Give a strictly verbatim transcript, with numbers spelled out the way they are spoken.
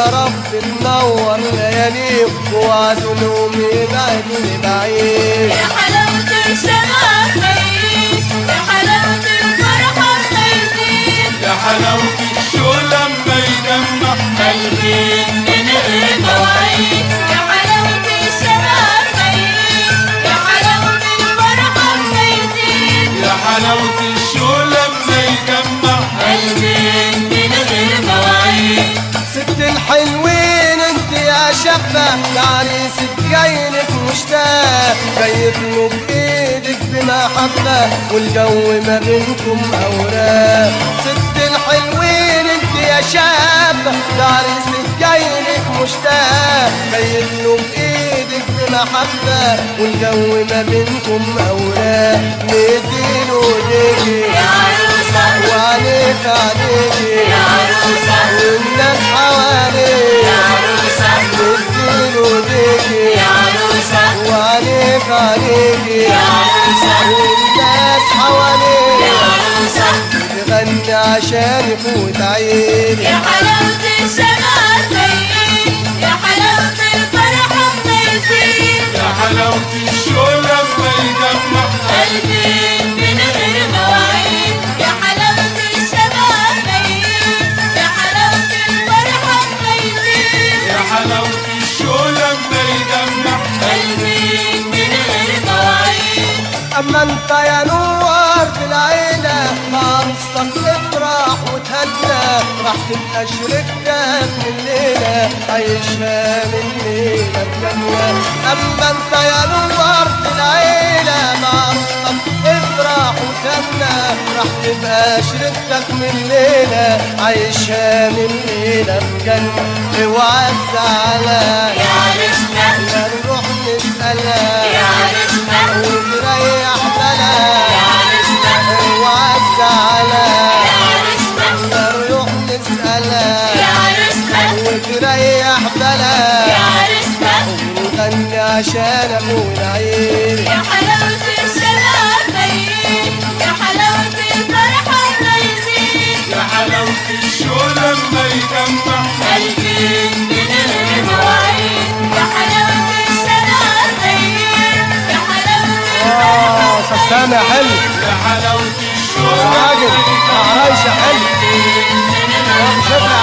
يا رب تنور لياليهم وعزلهم يبعدوا لبعيد. يا حلاوة الشباب ميت، يا حلاوة الفرحة ميزين، يا حلاوة الشوق لما يجمع قلبي من غير مواعيد. يا حلاوة الشباب ميت، يا حلاوة الفرحة ميزين، يا حلاوة الشوق لما يجمع قلبي من غير مواعيد. ست الحلوين انت يا شابة، لعريسك جايلك مشتاق، جاي يطلب ايدك بمحبة والجو ما بينكم اوراق. ست الحلوين انت يا شابة، لعريسك جايلك مشتاق، جاي يطلب ايدك بمحبة والجو ما بينكم اوراق. نديله ايديكي يا عروسة وعليك عليكي يا عروسة والناس حواليك، يا عروسة نديله ايديكي يا عروسة وعليك عليكي يا عروسة والناس يا حواليك، عروسة تغني عشان يفوت عيني. يا حلاوة الشباب ميت، يا حلاوة الفرحة ميزين، يا حلاوة الشوق لما يجمع قلبي من غير مواعيد. يا حلاوة الشباب ميت، يا حلاوة الفرحة ميزين، يا حلاوة الشوق لما يجمع قلبي من غير مواعيد. اما انت يا نور في العيلة عروستك افرح وتهنى، راح تبقى شريكتك من الليلة عايشها من ليلة بجنة. اما انت يا نور في العيلة عروستك افرح وتهنى، راح تبقى شريكتك من الليلة عايشها من ليلة بجنة. اوعى تزعلها يا عرسنا لا نروح نسألها يا عرسنا ونريح بالها، يا عرسنا اوعى تزعلها يا عرسنا نروح نسألها يا عرسنا وتريح يا بالها، عرسنا ونغني عشانك ونعيش. يا حلاوة الشباب ميت، يا حلاوة الفرحة ميزين، يا حلاوة الشوق لما يجمع قلبي من غير مواعيد. يا حلاوة الشباب ميت، يا حلاوة الفرحة اه استاذ سامي حلو يا حلاوة الشوق يا راجل، يا عرايشة حلو، يا مش